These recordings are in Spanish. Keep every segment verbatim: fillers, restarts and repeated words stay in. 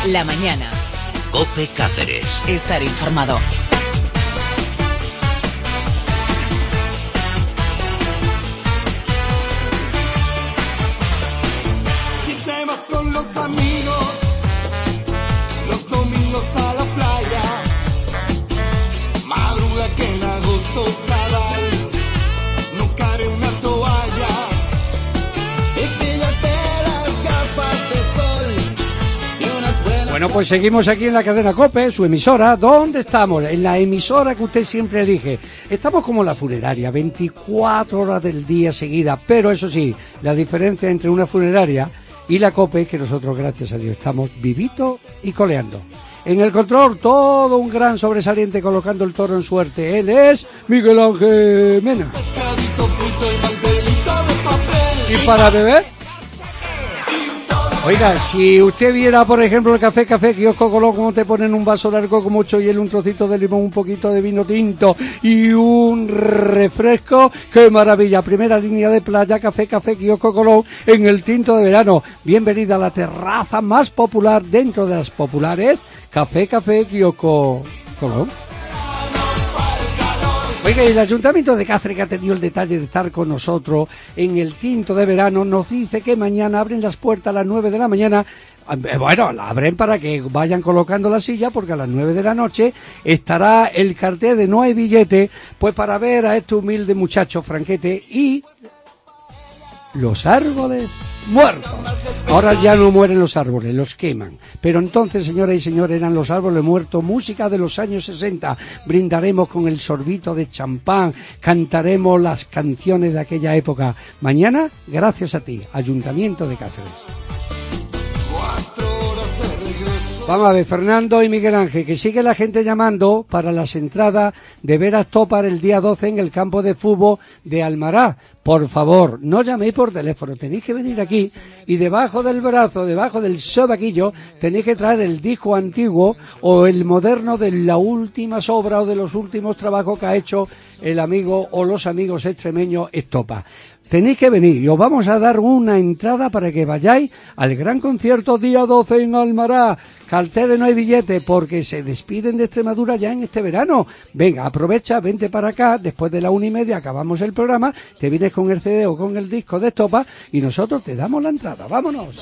La mañana. COPE Cáceres. Estar informado. Si te vas con los amigos, los domingos a la playa, madruga que en agosto, chaval, no cabe una toalla. Bueno, pues seguimos aquí en la cadena COPE, su emisora. ¿Dónde estamos? En la emisora que usted siempre elige. Estamos como la funeraria, veinticuatro horas del día seguidas, pero eso sí, la diferencia entre una funeraria y la COPE es que nosotros, gracias a Dios, estamos vivitos y coleando. En el control, todo un gran sobresaliente colocando el toro en suerte. Él es Miguel Ángel Mena. ¿Y para beber? Oiga, si usted viera, por ejemplo, el café, café, kiosco Colón, como te ponen un vaso largo con mucho hielo, un trocito de limón, un poquito de vino tinto y un refresco, ¡qué maravilla! Primera línea de playa, café, café, kiosco Colón, en el tinto de verano. Bienvenida a la terraza más popular dentro de las populares, café, café, kiosco Colón. Oiga, el Ayuntamiento de Cáceres, que ha tenido el detalle de estar con nosotros en el tinto de verano, nos dice que mañana abren las puertas a las nueve de la mañana. Bueno, la abren para que vayan colocando la silla, porque a las nueve de la noche estará el cartel de No hay billete, pues para ver a este humilde muchacho Franquete y los árboles muertos. Ahora ya no mueren los árboles, los queman. Pero entonces, señoras y señores, eran los árboles muertos, música de los años sesenta. Brindaremos con el sorbito de champán, cantaremos las canciones de aquella época. Mañana, gracias a ti, Ayuntamiento de Cáceres. Vamos a ver, Fernando y Miguel Ángel, que sigue la gente llamando para las entradas de ver a Topar el día doce en el campo de fútbol de Almará. Por favor, no llaméis por teléfono, tenéis que venir aquí y debajo del brazo, debajo del sobaquillo, tenéis que traer el disco antiguo o el moderno de la última obra o de los últimos trabajos que ha hecho el amigo o los amigos extremeños Estopa. Tenéis que venir y os vamos a dar una entrada para que vayáis al gran concierto día doce en Almará. Cartel de No hay billete, porque se despiden de Extremadura ya en este verano. Venga, aprovecha, vente para acá, después de la una y media acabamos el programa, te vienes con el C D o con el disco de Estopa y nosotros te damos la entrada. ¡Vámonos!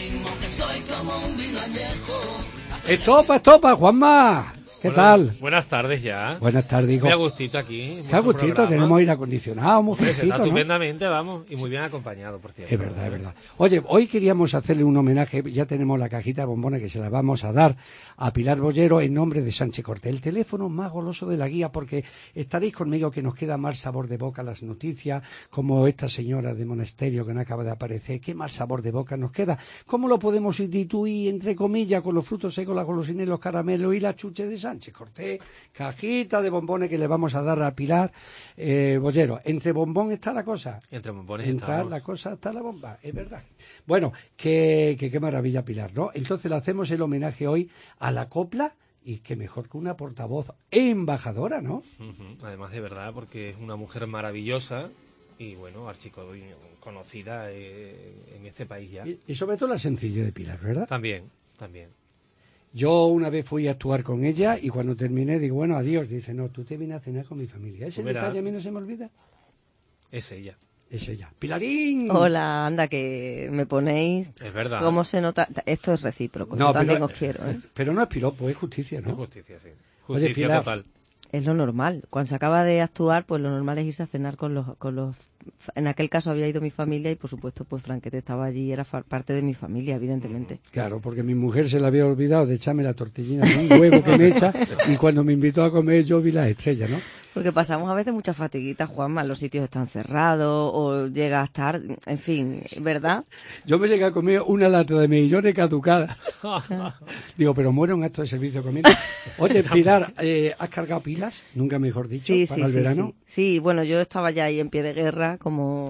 Estopa, Estopa, Juanma. ¿Qué Bueno, tal? Buenas tardes ya. Buenas tardes, hijo. Muy a gustito aquí. Qué a gustito, tenemos aire acondicionado, muy Hombre, se fresquito, está ¿no? estupendamente, vamos, y muy bien acompañado, por cierto. Es verdad, es verdad. Oye, hoy queríamos hacerle un homenaje, ya tenemos la cajita de bombones que se la vamos a dar a Pilar Bollero en nombre de Sánchez Cortés. El teléfono más goloso de la guía, porque estaréis conmigo que nos queda mal sabor de boca las noticias, como esta señora de Monasterio que no acaba de aparecer, qué mal sabor de boca nos queda. ¿Cómo lo podemos sustituir, entre comillas, con los frutos secos, las golosinas, los caramelos y la chuche de Sánchez Cortés? Cajita de bombones que le vamos a dar a Pilar eh, Bollero. Entre bombón está la cosa. Entre bombones Entrar estamos. la cosa hasta la bomba, es verdad. Bueno, que, que qué maravilla, Pilar, ¿no? Entonces le hacemos el homenaje hoy a la copla, y qué mejor que una portavoz embajadora, ¿no? Uh-huh. Además, de verdad, porque es una mujer maravillosa y, bueno, archiconocida eh, en este país ya. Y, y sobre todo la sencillez de Pilar, ¿verdad? También, también. Yo una vez fui a actuar con ella y cuando terminé digo, bueno, adiós. Dice, no, tú te vienes a cenar con mi familia. Ese Verás. detalle a mí no se me olvida. Es ella. Es ella. ¡Pilarín! Hola, anda, que me ponéis... Es verdad. ¿Cómo se nota? Esto es recíproco, No, yo también pero, os quiero, ¿eh? Pero no es piropo, es justicia, Es ¿no? justicia, sí. Oye, Justicia Pilar. total. Es lo normal. Cuando se acaba de actuar, pues lo normal es irse a cenar con los... con los en aquel caso había ido mi familia y, por supuesto, pues Franquete estaba allí y era fa- parte de mi familia, evidentemente. Claro, porque mi mujer se le había olvidado de echarme la tortillina de un huevo que me echa y cuando me invitó a comer yo vi las estrellas, ¿no? Porque pasamos a veces muchas fatiguitas, Juanma, los sitios están cerrados o llega a estar, en fin, ¿verdad? Yo me llegué a comer una lata de mejillones caducada. Digo, pero muero en acto de servicio comiendo. Oye, Pilar, eh, ¿has cargado pilas? Nunca mejor dicho, Sí, para sí, el sí, verano. sí. Sí, bueno, yo estaba ya ahí en pie de guerra, como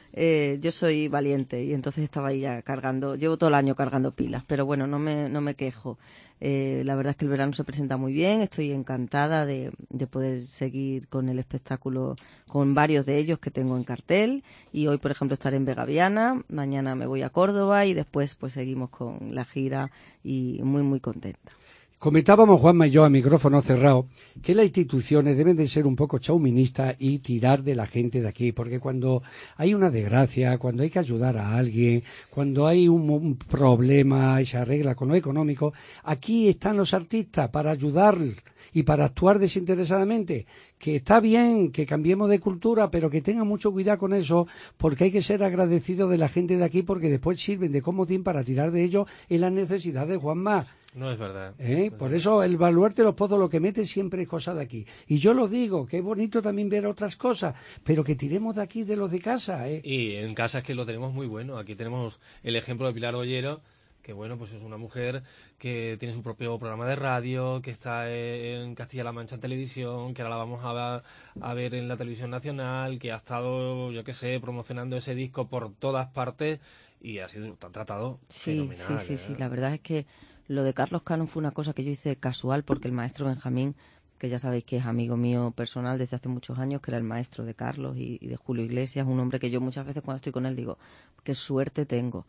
Eh, yo soy valiente y entonces estaba ahí ya cargando, llevo todo el año cargando pilas, pero bueno, no me, no me quejo. Eh, la verdad es que el verano se presenta muy bien, estoy encantada de, de poder seguir con el espectáculo, con varios de ellos que tengo en cartel, y hoy, por ejemplo, estaré en Vegaviana, mañana me voy a Córdoba y después pues seguimos con la gira y muy, muy contenta. Comentábamos, Juanma y yo, a micrófono cerrado, que las instituciones deben de ser un poco chauvinistas y tirar de la gente de aquí, porque cuando hay una desgracia, cuando hay que ayudar a alguien, cuando hay un, un problema y se arregla con lo económico, aquí están los artistas para ayudar y para actuar desinteresadamente. Que está bien que cambiemos de cultura, pero que tengan mucho cuidado con eso, porque hay que ser agradecidos de la gente de aquí, porque después sirven de comodín para tirar de ellos en las necesidades, Juanma. No es verdad. ¿Eh? No Por es eso el Baluarte de los Pozos lo que mete siempre es cosa de aquí. Y yo lo digo, que es bonito también ver otras cosas, pero que tiremos de aquí de los de casa. ¿eh? Y en casa es que lo tenemos muy bueno. Aquí tenemos el ejemplo de Pilar Ollero, que bueno, pues es una mujer que tiene su propio programa de radio, que está en Castilla-La Mancha en televisión, que ahora la vamos a, a ver en la televisión nacional, que ha estado, yo qué sé, promocionando ese disco por todas partes y ha sido tratado sí, fenomenal. Sí, sí, ¿eh? sí, la verdad es que lo de Carlos Cano fue una cosa que yo hice casual, porque el maestro Benjamín, que ya sabéis que es amigo mío personal desde hace muchos años, que era el maestro de Carlos y, y de Julio Iglesias, un hombre que yo muchas veces cuando estoy con él digo, qué suerte tengo.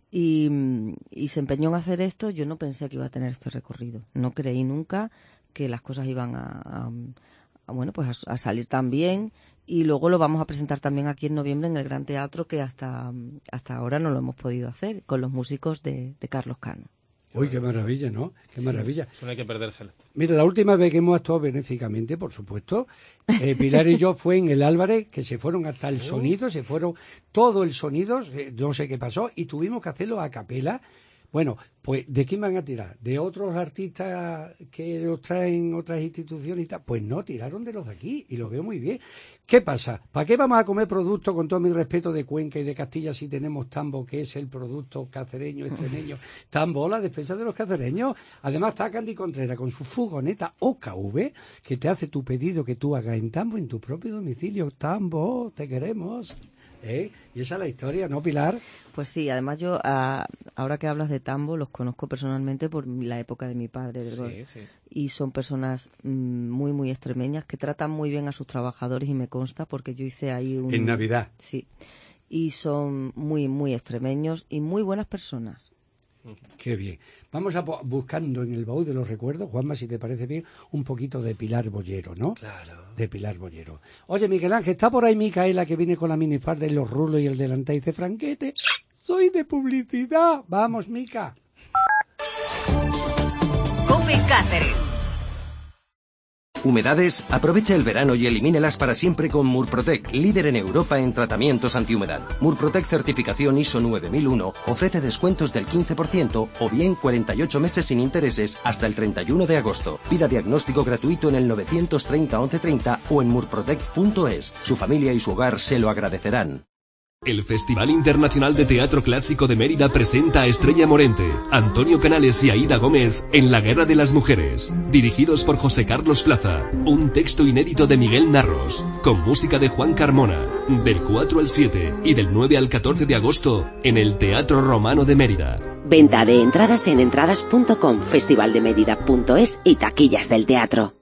Y, y se empeñó en hacer esto. Yo no pensé que iba a tener este recorrido. No creí nunca que las cosas iban a, a, a bueno, pues a, a salir tan bien. Y luego lo vamos a presentar también aquí en noviembre en el Gran Teatro, que hasta, hasta ahora no lo hemos podido hacer, con los músicos de, de Carlos Cano. Uy, qué maravilla, ¿no? Qué Sí, maravilla. eso no hay que perdérselo. Mira, la última vez que hemos actuado benéficamente, por supuesto, eh, Pilar y yo fue en el Álvarez, que se fueron hasta el sonido, se fueron todo el sonido, eh, no sé qué pasó, y tuvimos que hacerlo a capela. Bueno, pues, ¿de quién van a tirar? ¿De otros artistas que los traen otras instituciones y tal? Pues no, tiraron de los de aquí, y lo veo muy bien. ¿Qué pasa? ¿Para qué vamos a comer productos, con todo mi respeto, de Cuenca y de Castilla, si tenemos Tambo, que es el producto cacereño, extremeño? Tambo, la defensa de los cacereños. Además está Candy Contreras con su furgoneta O K V, que te hace tu pedido que tú hagas en Tambo, en tu propio domicilio. Tambo, te queremos. ¿Eh? Y esa es la historia, ¿no, Pilar? Pues sí, además yo, a, ahora que hablas de Tambo, los conozco personalmente por la época de mi padre. Del Sí, sí. Y son personas mmm, muy, muy extremeñas, que tratan muy bien a sus trabajadores, y me consta porque yo hice ahí un... En Navidad. Sí. Y son muy, muy extremeños y muy buenas personas. Qué bien. Vamos a po- buscando en el baúl de los recuerdos, Juanma, si te parece bien, un poquito de Pilar Bollero, ¿no? Claro. De Pilar Bollero. Oye, Miguel Ángel, ¿está por ahí Micaela, que viene con la minifarda y los rulos y el delantal y dice, Franquete, soy de publicidad? Vamos, Mica. COPE Cáceres. Humedades, aprovecha el verano y elimínelas para siempre con Murprotec, líder en Europa en tratamientos antihumedad. Murprotec certificación I S O nueve mil uno ofrece descuentos del quince por ciento o bien cuarenta y ocho meses sin intereses hasta el treinta y uno de agosto. Pida diagnóstico gratuito en el novecientos treinta once treinta o en murprotec punto es. Su familia y su hogar se lo agradecerán. El Festival Internacional de Teatro Clásico de Mérida presenta a Estrella Morente, Antonio Canales y Aída Gómez en La Guerra de las Mujeres, dirigidos por José Carlos Plaza, un texto inédito de Miguel Narros, con música de Juan Carmona, del cuatro al siete y del nueve al catorce de agosto en el Teatro Romano de Mérida. Venta de entradas en entradas punto com, festivaldemerida punto es y taquillas del teatro.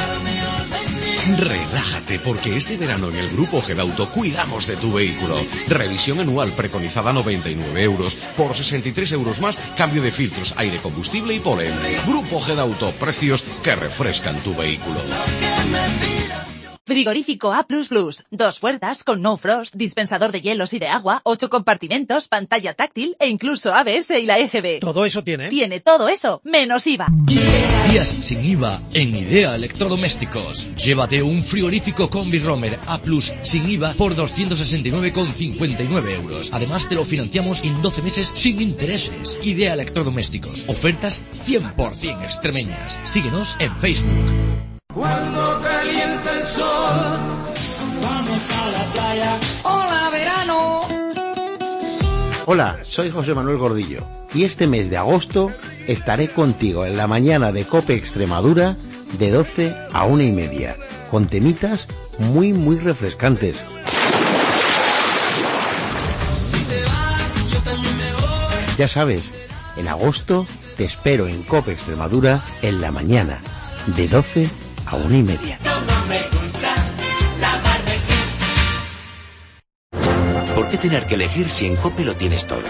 Relájate, porque este verano en el Grupo Gedauto cuidamos de tu vehículo. Revisión anual preconizada noventa y nueve euros. Por sesenta y tres euros más, cambio de filtros, aire, combustible y polen. Grupo Gedauto, precios que refrescan tu vehículo. Frigorífico A plus plus. Dos puertas con no frost, dispensador de hielos y de agua, ocho compartimentos, pantalla táctil e incluso A B S y la E G B. Todo eso tiene. Tiene todo eso, menos I V A. Días sin I V A en Idea Electrodomésticos. Llévate un frigorífico Combi Romer A plus sin I V A por doscientos sesenta y nueve con cincuenta y nueve euros. Además te lo financiamos en doce meses sin intereses. Idea Electrodomésticos. Ofertas cien por ciento extremeñas. Síguenos en Facebook. Cuando calienta el sol, vamos a la playa. ¡Hola, verano! Hola, soy José Manuel Gordillo y este mes de agosto estaré contigo en la mañana de COPE Extremadura de doce a una y media, con temitas muy muy refrescantes. Ya sabes, en agosto te espero en COPE Extremadura en la mañana, de doce a una y media. ¿Por qué tener que elegir si en COPE lo tienes todo?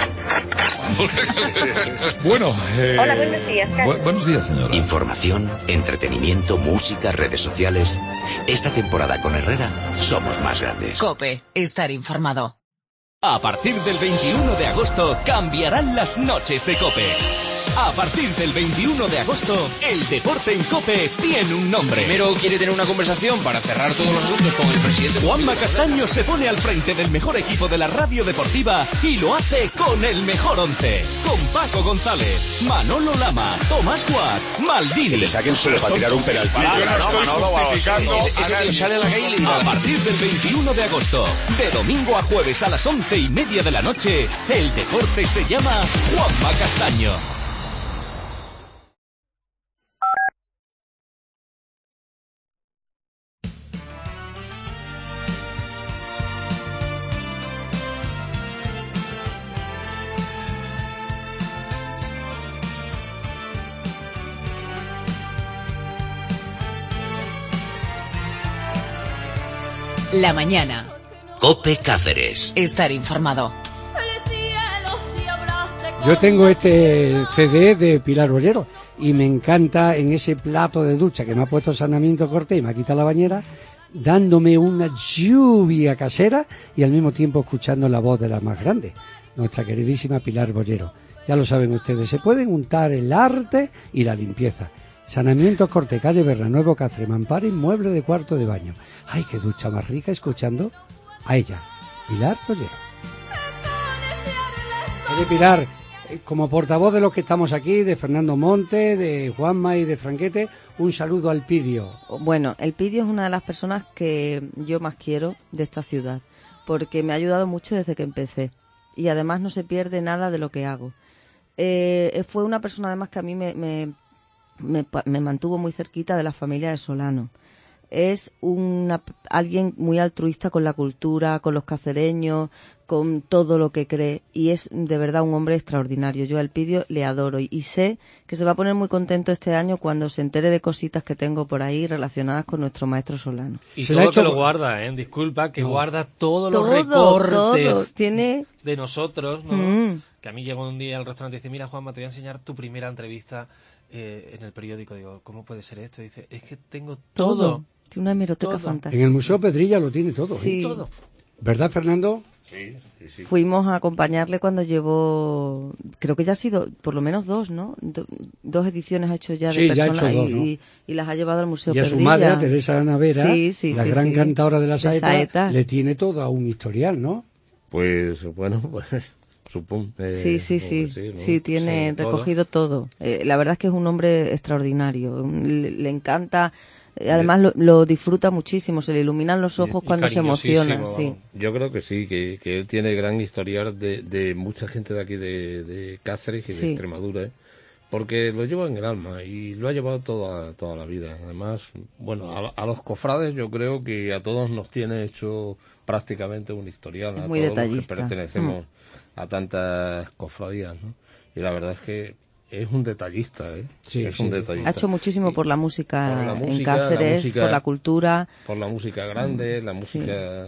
Bueno, eh... Hola, buenos días, Carlos. Bu- buenos días, señora. Información, entretenimiento, música, redes sociales. Esta temporada con Herrera somos más grandes. COPE, estar informado. A partir del veintiuno de agosto cambiarán las noches de COPE. A partir del veintiuno de agosto, el deporte en COPE tiene un nombre. Primero quiere tener una conversación para cerrar todos los asuntos con el presidente. Juanma Castaño se pone al frente del mejor equipo de la radio deportiva y lo hace con el mejor once. Con Paco González, Manolo Lama, Tomás Guas, Maldini. Que le saquen solo para tirar un penalti. Para, Yo no estoy Manolo, justificando ese- ese a tío nadie. sale a la calle y le diga- A partir del veintiuno de agosto, de domingo a jueves a las once y media de la noche, el deporte se llama Juanma Castaño. La mañana. COPE Cáceres. Estar informado. Yo tengo este C D de Pilar Bollero y me encanta en ese plato de ducha que me ha puesto Saneamiento Cortés y me ha quitado la bañera, dándome una lluvia casera y al mismo tiempo escuchando la voz de la más grande, nuestra queridísima Pilar Bollero. Ya lo saben ustedes, se pueden untar el arte y la limpieza. Saneamiento Corte, calle Bernanuevo, Cáceres, mampara, inmueble de cuarto de baño. Ay, qué ducha más rica, escuchando a ella, Pilar Bollero. Oye, Pilar, eh, como portavoz de los que estamos aquí, de Fernando Monte, de Juanma y de Franquete, un saludo al Pidio. Bueno, el Pidio es una de las personas que yo más quiero de esta ciudad, porque me ha ayudado mucho desde que empecé y además no se pierde nada de lo que hago. Eh, fue una persona además que a mí me, me, me, me mantuvo muy cerquita de la familia de Solano. Es una, alguien muy altruista con la cultura, con los cacereños, con todo lo que cree, y es de verdad un hombre extraordinario. Yo a Elpidio le adoro y, y sé que se va a poner muy contento este año cuando se entere de cositas que tengo por ahí relacionadas con nuestro maestro Solano. Y Se todo le ha que hecho- lo guarda, ¿eh? Disculpa, que No. guarda todos los Todo, recortes todo. Tiene- de nosotros, ¿no? Mm. Que a mí llegó un día al restaurante y dice, mira, Juanma, te voy a enseñar tu primera entrevista eh, en el periódico. Digo, ¿cómo puede ser esto? Dice, es que tengo todo. Todo. Tiene una hemeroteca Todo. fantástica. En el Museo Pedrilla lo tiene todo. ¿eh? Sí. Todo. ¿Verdad, Fernando? Sí, sí, sí. Fuimos a acompañarle cuando llevó, creo que ya ha sido por lo menos dos, ¿no? Do- dos ediciones ha hecho ya de Sí, ya ha personas hecho dos, y, ¿no? y- y las ha llevado al Museo Y a Pedrilla. su madre, a Teresa Navera, Sí, sí, la sí, gran sí. cantadora de la De saeta, saetas. le tiene todo a un historial, ¿no? Pues bueno, pues supongo. eh, Sí, sí, supongo sí, que ¿no? sí, tiene Sí, todo. recogido todo. Eh, la verdad es que es un hombre extraordinario, un- le, le encanta, eh, además lo, lo disfruta muchísimo, se le iluminan los ojos cuando se emociona, sí. Yo creo que sí, que, que él tiene gran historial de, de mucha gente de aquí de, de Cáceres y de Sí. Extremadura, ¿eh? Porque lo lleva en el alma y lo ha llevado toda, toda la vida. Además, bueno, a, a los cofrades yo creo que a todos nos tiene hecho prácticamente un historial, Es a muy todos detallista. los que pertenecemos a tantas cofradías, ¿no? Y la verdad es que es un detallista, ¿eh? Sí, es sí. un detallista. Ha hecho muchísimo por la música, Por la en música, la Cáceres, música- por la cultura. Por la música grande, la Sí. música...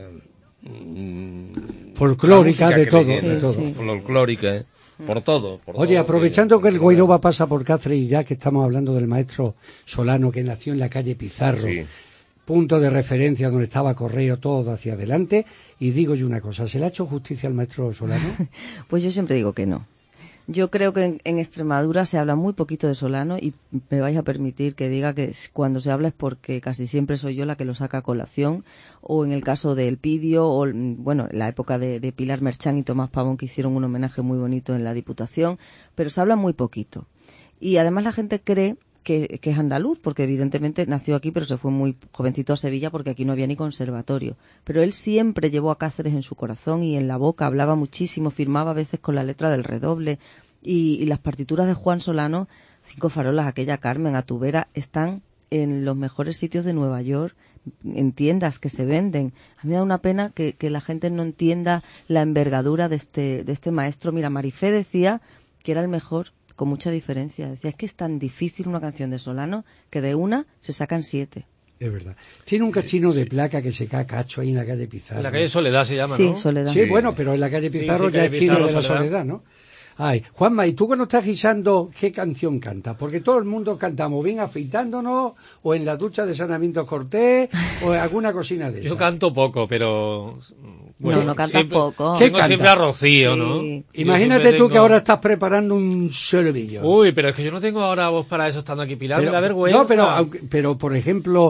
mm, Folclórica, la música de que todo, le tiene, de todo. sí. Folclórica, ¿eh? Por todo. Por Oye, todo, aprovechando que el que- Guairó pasa por Cáceres y ya que estamos hablando del maestro Solano que nació en la calle Pizarro, Sí. punto de referencia donde estaba Correo todo hacia adelante, y digo yo una cosa, ¿se le ha hecho justicia al maestro Solano? Pues yo siempre digo que no. Yo creo que en, en Extremadura se habla muy poquito de Solano y me vais a permitir que diga que s- cuando se habla es porque casi siempre soy yo la que lo saca a colación, o en el caso de Elpidio, o mm, bueno, en la época de, de Pilar Merchán y Tomás Pavón, que hicieron un homenaje muy bonito en la Diputación, pero se habla muy poquito. Y además la gente cree que, que es andaluz, porque evidentemente nació aquí, pero se fue muy jovencito a Sevilla porque aquí no había ni conservatorio. Pero él siempre llevó a Cáceres en su corazón y en la boca, hablaba muchísimo, firmaba a veces con la letra del redoble. Y, y las partituras de Juan Solano, Cinco farolas, aquella Carmen, Atubera, están en los mejores sitios de Nueva York, en tiendas que se venden. A mí me da una pena que, que la gente no entienda la envergadura de este, de este maestro. Mira, Marifé decía que era el mejor, con mucha diferencia. Decía, es que es tan difícil una canción de Solano que de una se sacan siete. Es verdad. Tiene un cachino de placa que se cae cacho ahí en la calle Pizarro. En la calle Soledad se llama, sí, ¿no? Soledad. Sí, bueno, pero en la calle Pizarro sí, sí, ya calle es esquina Pizarro, de la Soledad. Soledad, ¿no? Ay, Juanma, ¿y tú cuando estás guisando qué canción cantas? Porque todo el mundo cantamos bien afeitándonos, o en la ducha de Sanamiento Cortés, o en alguna cocina de Yo esas. canto poco, pero... Bueno, no, no cantas siempre, poco. Tengo ¿Qué siempre canta? a Rocío, Sí. ¿no? Imagínate Yo siempre tú que tengo- ahora estás preparando un solvillo. Uy, pero es que yo no tengo ahora voz para eso estando aquí, Pilar, me da vergüenza. No, pero, aunque- pero por ejemplo,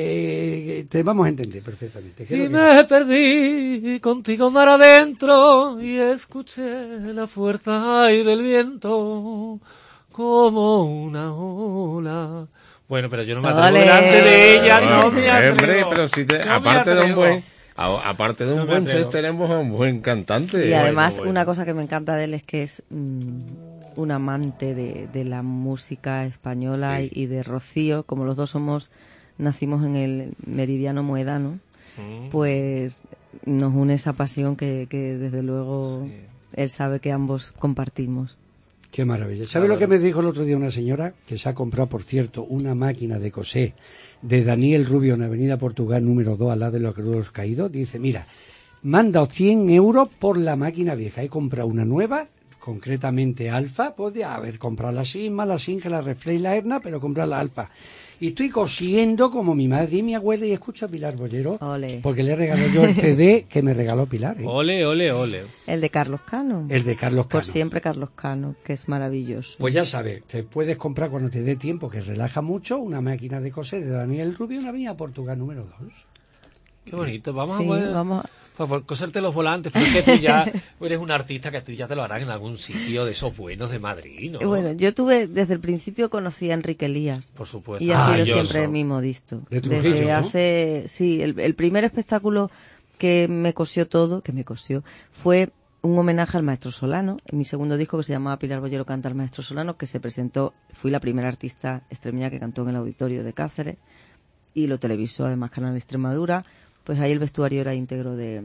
eh, te vamos a entender perfectamente. ¿Qué es Y lo que- me perdí contigo mar adentro y escuché la fuerza ay del viento como una ola. Bueno, pero yo no me atrevo ¡Ole! delante de ella, no me atrevo. Hombre, pero si te, No me aparte de un atrevo. buen, a- aparte de un No me buen atrevo. chef, tenemos a un buen cantante. Y además, Bueno, bueno. una cosa que me encanta de él es que es mm, un amante de, de la música española Sí. y, y de Rocío. Como los dos somos, nacimos en el meridiano moedano, Mm. pues nos une esa pasión que, que desde luego él sabe que ambos compartimos. Qué maravilla. ¿Sabe lo que me dijo el otro día una señora? Que se ha comprado, por cierto, una máquina de coser de Daniel Rubio en Avenida Portugal número dos, al lado de los Crudos Caídos. Dice, mira, manda cien euros por la máquina vieja. He comprado una nueva, concretamente Alfa. Podría haber comprado la Sigma, la Sinca, la Reflex y la Erna, pero comprar la Alfa. Y estoy cosiendo como mi madre y mi abuela, y escucho a Pilar Bollero, Ole. porque le regaló yo el C D que me regaló Pilar, ¿eh? Ole, ole, ole. El de Carlos Cano. El de Carlos Por Cano. siempre Carlos Cano, que es maravilloso. Pues ya sabes, te puedes comprar cuando te dé tiempo, que relaja mucho, una máquina de coser de Daniel Rubio en la Avenida Portugal número dos. Qué bonito. Vamos Sí, a poder... vamos a- Por, por coserte los volantes, pero es que tú ya eres un artista que tú ya te lo harán en algún sitio de esos buenos de Madrid, ¿no? Y Bueno, yo tuve, desde el principio conocí a Enrique Elías. Por supuesto. Y ha sido Maravilloso. siempre mi modisto. De Trujillo, Desde ¿no? hace, sí, el, el primer espectáculo que me cosió todo, que me cosió, fue un homenaje al maestro Solano, en mi segundo disco que se llamaba Pilar Bollero canta al maestro Solano, que se presentó, fui la primera artista extremeña que cantó en el auditorio de Cáceres, y lo televisó además Canal Extremadura, pues ahí el vestuario era íntegro de,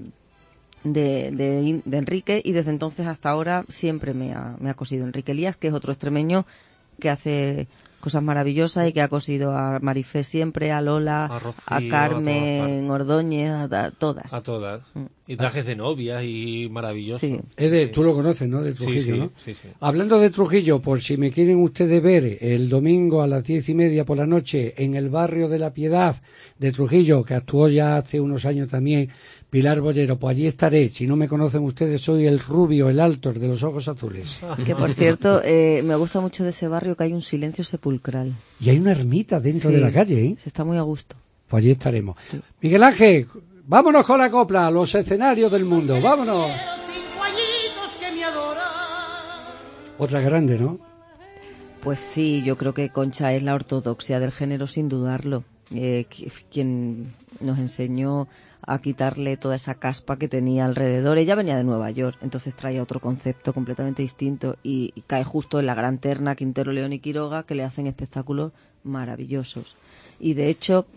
de, de, de Enrique, y desde entonces hasta ahora siempre me ha, me ha cosido Enrique Elías, que es otro extremeño que hace cosas maravillosas y que ha cosido a Marifé siempre, a Lola, A Rocío, a a Carmen Ordóñez, a, a todas. A todas. Mm. Y trajes de novias y maravilloso. Sí. Es de, tú lo conoces, ¿no? De Trujillo, sí, sí, ¿no? sí, sí. Hablando de Trujillo, por si me quieren ustedes ver el domingo a las diez y media por la noche en el barrio de La Piedad de Trujillo, que actuó ya hace unos años también Pilar Bollero, pues allí estaré. Si no me conocen ustedes, soy el rubio, el alto, el de los ojos azules. Que por cierto, eh, me gusta mucho de ese barrio que hay un silencio sepulcral. Y hay una ermita dentro Sí, de la calle, ¿eh? Se está muy a gusto. Pues allí estaremos. Miguel Ángel, vámonos con la copla, los escenarios del mundo, vámonos. Cinco añitos que me adoran. Otra grande, ¿no? Pues sí, yo creo que Concha es la ortodoxia del género sin dudarlo. Eh, qui- quien nos enseñó a quitarle toda esa caspa que tenía alrededor. Ella venía de Nueva York, entonces traía otro concepto completamente distinto y, y cae justo en la gran terna Quintero, León y Quiroga, que le hacen espectáculos maravillosos. Y de hecho,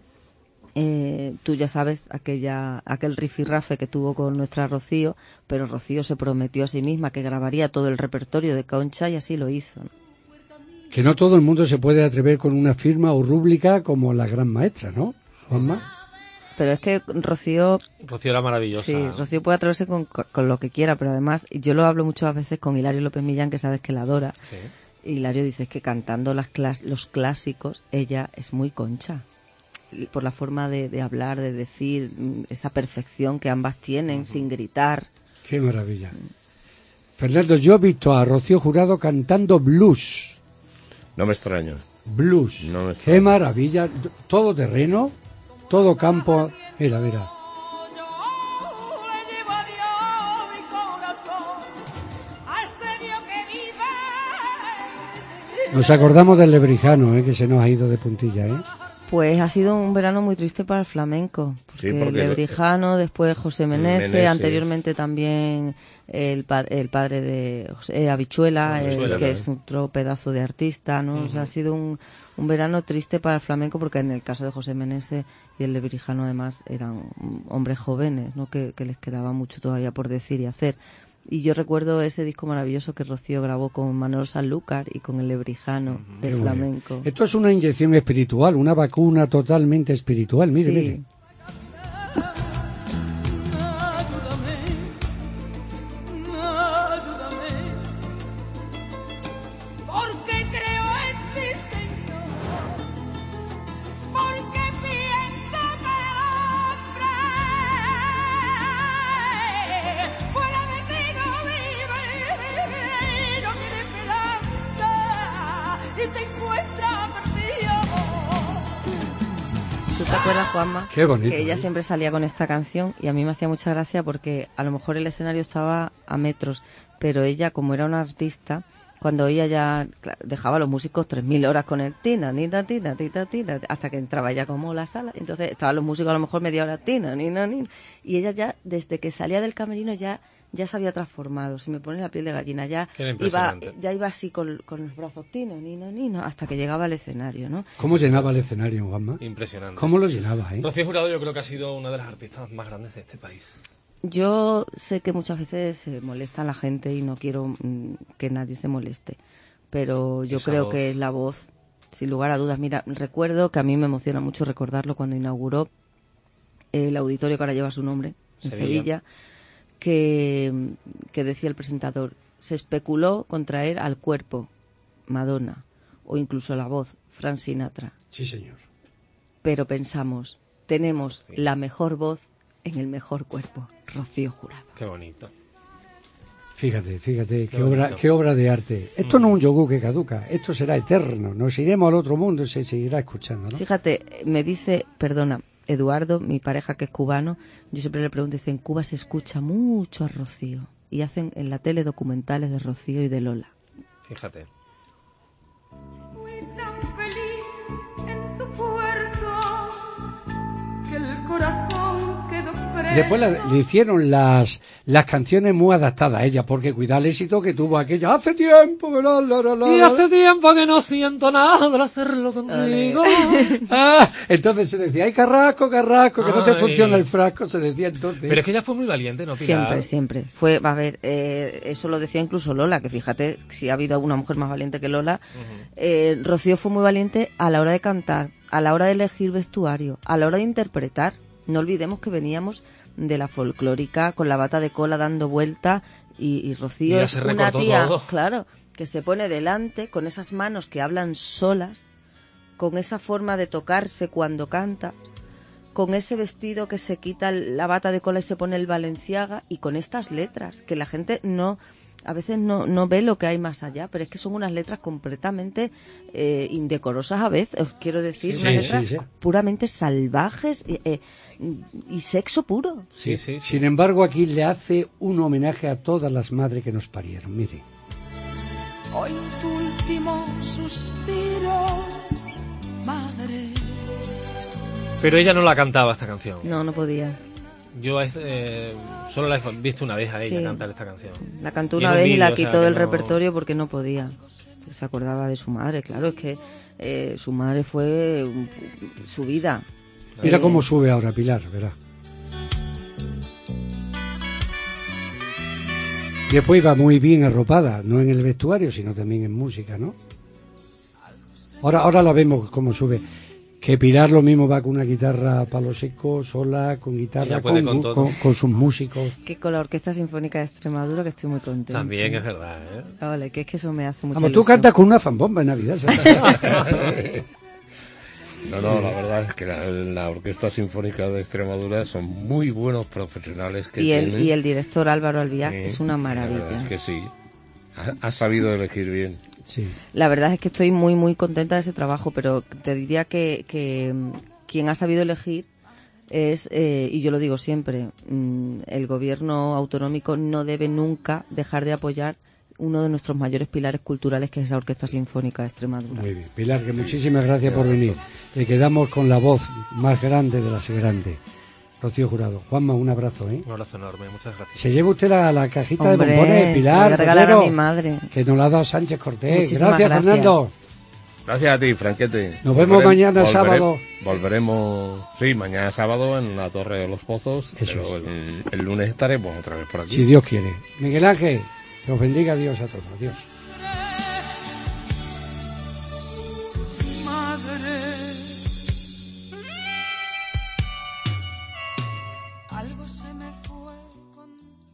eh, tú ya sabes aquella aquel rifirrafe que tuvo con nuestra Rocío, pero Rocío se prometió a sí misma que grabaría todo el repertorio de Concha y así lo hizo, ¿no? Que no todo el mundo se puede atrever con una firma o rúbrica como la gran maestra, ¿no, Juanma? Pero es que Rocío... Rocío era maravillosa. Sí, Rocío puede atreverse con, con lo que quiera, pero además yo lo hablo muchas veces con Hilario López Millán, que sabes que la adora. Sí. Hilario dice que cantando las clas los clásicos, ella es muy Concha. Por la forma de, de hablar, de decir, esa perfección que ambas tienen, uh-huh. sin gritar. Qué maravilla. Fernando, yo he visto a Rocío Jurado cantando blues. No me extraño. Blues. No me Qué maravilla. Todo terreno, todo campo. Mira, mira. Nos acordamos del Lebrijano, ¿eh? Que se nos ha ido de puntilla, ¿eh? Pues ha sido un verano muy triste para el flamenco. Porque, sí, porque Lebrijano, lo... después José Menese, Menese, anteriormente también el, pa el padre de José Habichuela, Habichuela el, que es otro pedazo de artista, ¿no? Uh-huh. O sea, ha sido un, un verano triste para el flamenco porque en el caso de José Menese y el Lebrijano además eran hombres jóvenes, ¿no? Que, que les quedaba mucho todavía por decir y hacer. Y yo recuerdo ese disco maravilloso que Rocío grabó con Manolo Sanlúcar y con el Lebrijano uh-huh. de Qué flamenco. Bueno. Esto es una inyección espiritual, una vacuna totalmente espiritual, mire, sí. mire. ¿Te acuerdas, Juanma? Qué bonito. Que ella ¿eh? siempre salía con esta canción y a mí me hacía mucha gracia porque a lo mejor el escenario estaba a metros, pero ella, como era una artista, cuando ella ya claro, dejaba a los músicos tres mil horas con el tina, nina, tina, tina, tina, hasta que entraba ya como la sala, entonces estaban los músicos a lo mejor media hora, tina, nina, nina, y ella ya, desde que salía del camerino ya ya se había transformado, se me pone la piel de gallina, ya iba ya iba así con, con los brazos tino, nino, nino, hasta que llegaba al escenario, ¿no? ¿Cómo llenaba el escenario, Juanma? Impresionante. ¿Cómo lo llenaba, eh? Rocío Jurado yo creo que ha sido una de las artistas más grandes de este país. Yo sé que muchas veces se molesta a la gente y no quiero mmm, que nadie se moleste, pero yo Esa creo voz. que es la voz, sin lugar a dudas. Mira, recuerdo que a mí me emociona mucho recordarlo cuando inauguró el auditorio que ahora lleva su nombre, en Sevilla. Sevilla, que, que decía el presentador, se especuló con traer al cuerpo Madonna o incluso la voz Frank Sinatra. Sí, señor. Pero pensamos, tenemos sí. la mejor voz en el mejor cuerpo, Rocío Jurado. Qué bonito. Fíjate, fíjate, qué, qué obra, qué obra de arte. Esto mm. no es un yogur que caduca, esto será eterno. Nos iremos al otro mundo y se seguirá escuchando, ¿no? Fíjate, me dice, perdona, Eduardo, mi pareja que es cubano, yo siempre le pregunto, dice, en Cuba se escucha mucho a Rocío. Y hacen en la tele documentales de Rocío y de Lola. Fíjate. Fui tan feliz en tu puerto que el corazón quedó preso. Después la, le hicieron las las canciones muy adaptadas a ella, porque cuida el éxito que tuvo aquella hace tiempo que la, la, la, la, y hace tiempo que no siento nada de hacerlo contigo. Ah, entonces se decía, ay, Carrasco, Carrasco, que ay. no te funciona el frasco, se decía entonces. Pero es que ella fue muy valiente, ¿no, Pilar? Siempre, siempre. Fue, a ver, eh, eso lo decía incluso Lola, que fíjate, si ha habido una mujer más valiente que Lola, uh-huh. eh, Rocío fue muy valiente a la hora de cantar, a la hora de elegir vestuario, a la hora de interpretar. No olvidemos que veníamos de la folclórica con la bata de cola dando vuelta y, y Rocío y es una tía, todo. claro, que se pone delante con esas manos que hablan solas, con esa forma de tocarse cuando canta, con ese vestido que se quita la bata de cola y se pone el Balenciaga y con estas letras que la gente no a veces no, no ve lo que hay más allá, pero es que son unas letras completamente eh, indecorosas a veces, os quiero decir, sí, unas sí, letras sí, sí. puramente salvajes eh, eh, y sexo puro. Sí, sí, sí. Sin embargo, aquí le hace un homenaje a todas las madres que nos parieron, mire. Hoy tu último suspiro, madre. Pero ella no la cantaba esta canción. No, no podía. Yo eh, solo la he visto una vez a ella sí. cantar esta canción. La cantó una vez y la quitó o sea, del no... repertorio porque no podía. Se acordaba de su madre, claro, es que eh, su madre fue um, su vida. Mira eh... cómo sube ahora Pilar, verá. Después iba muy bien arropada, no en el vestuario, sino también en música, ¿no? Ahora, ahora la vemos cómo sube. Que Pilar lo mismo va con una guitarra a palo seco, sola, con guitarra, con, con, con, con sus músicos. Que con la Orquesta Sinfónica de Extremadura, que estoy muy contenta. También es verdad, ¿eh? Vale, que es que eso me hace mucha Vamos, ilusión. tú cantas con una fanbomba en Navidad. No, no, la verdad es que la, la Orquesta Sinfónica de Extremadura son muy buenos profesionales que y el, tienen. Y el director Álvaro Albiac sí, es una maravilla. La verdad es que sí, ha, ha sabido elegir bien. Sí. La verdad es que estoy muy muy contenta de ese trabajo, pero te diría que, que quien ha sabido elegir es, eh, y yo lo digo siempre, mmm, el gobierno autonómico no debe nunca dejar de apoyar uno de nuestros mayores pilares culturales, que es la Orquesta Sinfónica de Extremadura. Muy bien, Pilar, que muchísimas gracias por venir. Le quedamos con la voz más grande de las grandes. Rocío Jurado. Juanma, un abrazo, ¿eh? Un abrazo enorme, muchas gracias. Se lleva usted la, la cajita Hombre, de bombones, Pilar. Se la regalar a mi madre. Que nos la ha dado Sánchez Cortés. Muchísimas Gracias, gracias, Fernando. Gracias a ti, Franquete. Nos vemos mañana sábado. Volveremos, sí, mañana sábado en la Torre de los Pozos. Eso pero es. el, el lunes estaremos otra vez por aquí. Si Dios quiere. Miguel Ángel, que os bendiga Dios a todos. Adiós.